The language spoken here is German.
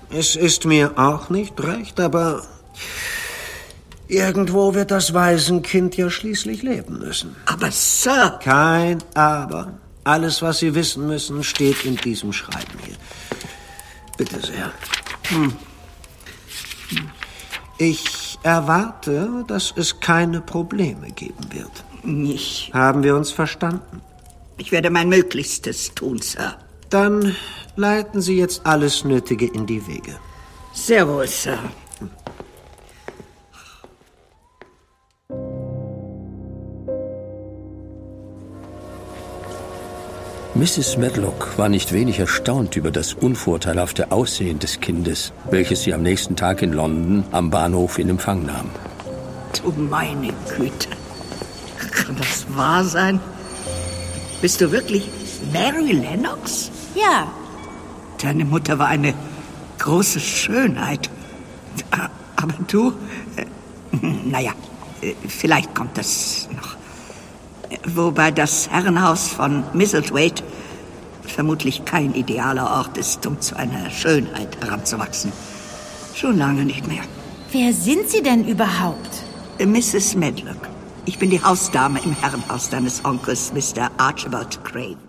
Es ist mir auch nicht recht, aber irgendwo wird das Waisenkind ja schließlich leben müssen. Aber, Sir... Kein Aber. Alles, was Sie wissen müssen, steht in diesem Schreiben hier. Bitte sehr. Ich erwarte, dass es keine Probleme geben wird. Nicht. Haben wir uns verstanden? Ich werde mein Möglichstes tun, Sir. Dann leiten Sie jetzt alles Nötige in die Wege. Sehr wohl, Sir. Mrs. Medlock war nicht wenig erstaunt über das unvorteilhafte Aussehen des Kindes, welches sie am nächsten Tag in London am Bahnhof in Empfang nahm. Du meine Güte. Kann das wahr sein? Bist du wirklich Mary Lennox? Ja. Deine Mutter war eine große Schönheit. Aber du... naja, vielleicht kommt das noch. Wobei das Herrenhaus von Misselthwaite vermutlich kein idealer Ort ist, um zu einer Schönheit heranzuwachsen. Schon lange nicht mehr. Wer sind Sie denn überhaupt? Mrs. Medlock. Ich bin die Hausdame im Herrenhaus deines Onkels, Mr. Archibald Craven.